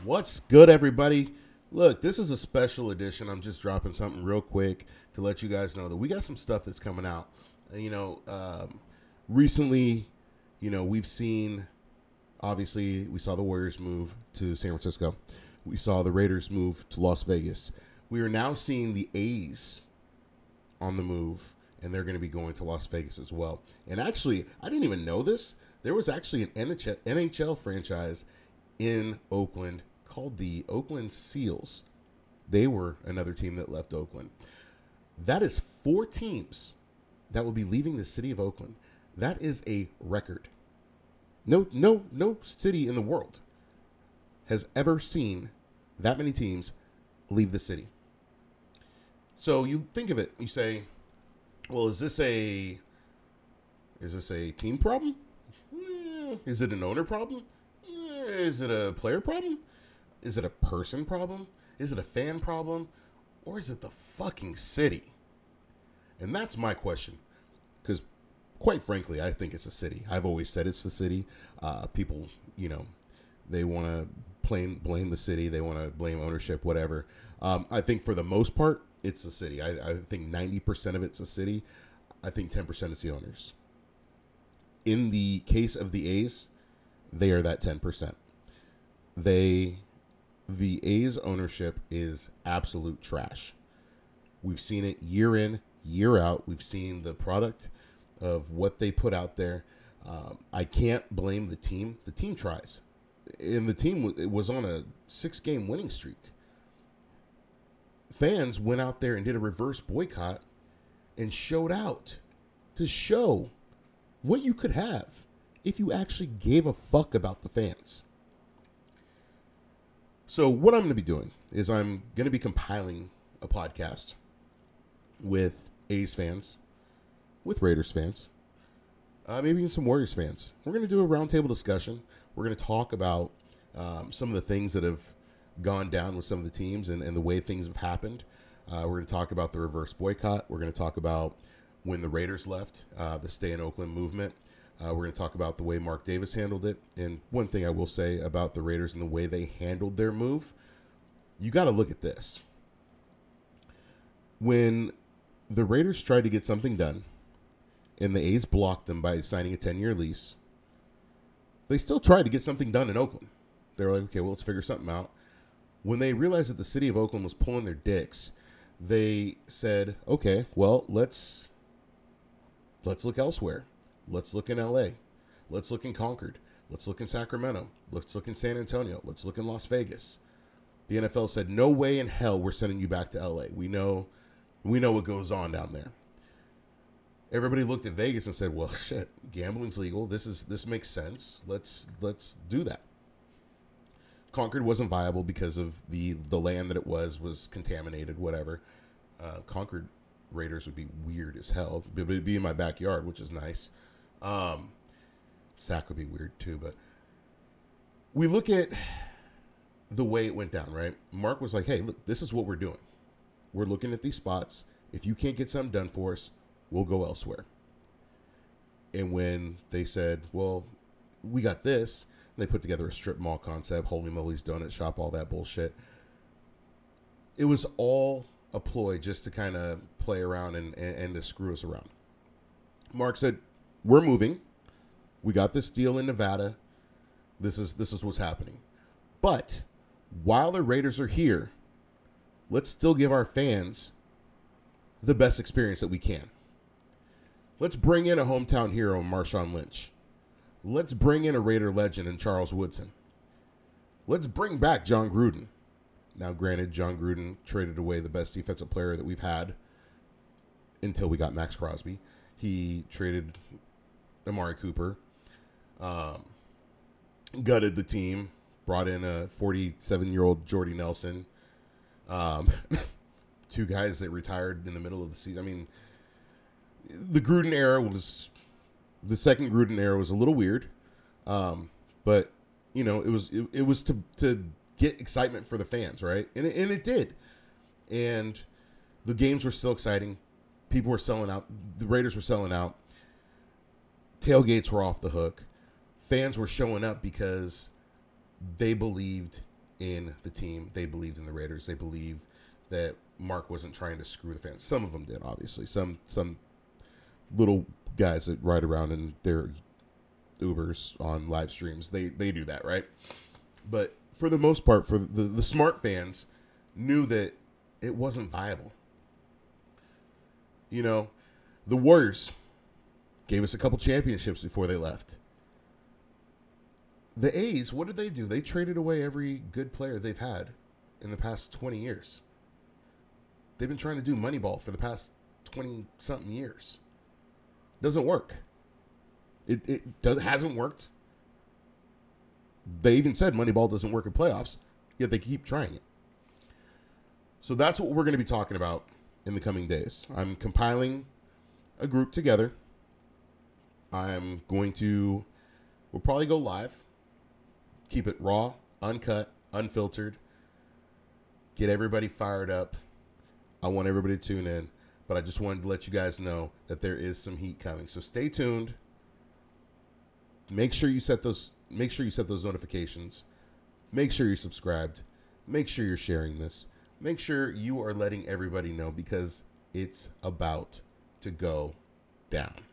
What's good, everybody? Look, this is a special edition. I'm just dropping something real quick to let you guys know that we got some stuff that's coming out. Recently, we've seen, obviously, we saw the Warriors move to San Francisco. We saw the Raiders move to Las Vegas. We are now seeing the A's on the move, and they're going to be going to Las Vegas as well. And actually, I didn't even know this. There was actually an NHL franchise in Oakland called the Oakland Seals. They were another team that left Oakland. That is 4 teams that will be leaving the city of Oakland. That is a record. No city in the world has ever seen that many teams leave the city. So you think of it, you say, well, is this a team problem? Is it an owner problem? Is it a player problem? Is it a person problem? Is it a fan problem? Or is it the fucking city? And that's my question. Because, quite frankly, I think it's a city. I've always said it's the city. People, they want to blame the city. They want to blame ownership, whatever. I think for the most part, it's the city. I think 90% of it's the city. I think 10% is the owners. In the case of the A's, they are that 10%. The A's ownership is absolute trash. We've seen it year in, year out. We've seen the product of what they put out there. I can't blame the team. The team tries. And the team was on a 6-game winning streak. Fans went out there and did a reverse boycott and showed out to show what you could have if you actually gave a fuck about the fans. So what I'm going to be doing is I'm going to be compiling a podcast with A's fans, with Raiders fans, maybe even some Warriors fans. We're going to do a roundtable discussion. We're going to talk about some of the things that have gone down with some of the teams and the way things have happened. We're going to talk about the reverse boycott. We're going to talk about when the Raiders left, the Stay in Oakland movement. We're going to talk about the way Mark Davis handled it. And one thing I will say about the Raiders and the way they handled their move, you got to look at this. When the Raiders tried to get something done and the A's blocked them by signing a 10-year lease, they still tried to get something done in Oakland. They were like, okay, well, let's figure something out. When they realized that the city of Oakland was pulling their dicks, they said, okay, well, let's look elsewhere. Let's look in L.A. Let's look in Concord. Let's look in Sacramento. Let's look in San Antonio. Let's look in Las Vegas. The NFL said, no way in hell we're sending you back to L.A. We know what goes on down there. Everybody looked at Vegas and said, well, shit, gambling's legal. This makes sense. Let's do that. Concord wasn't viable because of the land that it was contaminated, whatever. Concord Raiders would be weird as hell. It would be in my backyard, which is nice. Sac would be weird too, but we look at the way it went down, right? Mark was like, hey, look, this is what we're doing. We're looking at these spots. If you can't get something done for us, we'll go elsewhere. And when they said, well, we got this, they put together a strip mall concept, Holy Moly's Donut Shop, all that bullshit. It was all a ploy just to kind of play around and to screw us around. Mark said, we're moving. We got this deal in Nevada. This is what's happening. But while the Raiders are here, let's still give our fans the best experience that we can. Let's bring in a hometown hero, Marshawn Lynch. Let's bring in a Raider legend in Charles Woodson. Let's bring back John Gruden. Now, granted, John Gruden traded away the best defensive player that we've had until we got Max Crosby. He traded Amari Cooper, gutted the team, brought in a 47-year-old Jordy Nelson, 2 guys that retired in the middle of the season. I mean, the second Gruden era was a little weird, but it was to get excitement for the fans, right? And it did, and the games were still exciting. People were selling out. The Raiders were selling out. Tailgates were off the hook. Fans were showing up because they believed in the team. They believed in the Raiders. They believe that Mark wasn't trying to screw the fans. Some of them did, obviously. Some little guys that ride around in their Ubers on live streams, they do that, right? But for the most part, for the smart fans, knew that it wasn't viable. You know, the Warriors gave us a couple championships before they left. The A's, what did they do? They traded away every good player they've had in the past 20 years. They've been trying to do Moneyball for the past 20-something years. Doesn't work. It hasn't worked. They even said Moneyball doesn't work in playoffs, yet they keep trying it. So that's what we're going to be talking about in the coming days. I'm compiling a group together. We'll probably go live. Keep it raw, uncut, unfiltered. Get everybody fired up. I want everybody to tune in, but I just wanted to let you guys know that there is some heat coming. So stay tuned. Make sure you set those notifications. Make sure you're subscribed. Make sure you're sharing this. Make sure you are letting everybody know, because it's about to go down.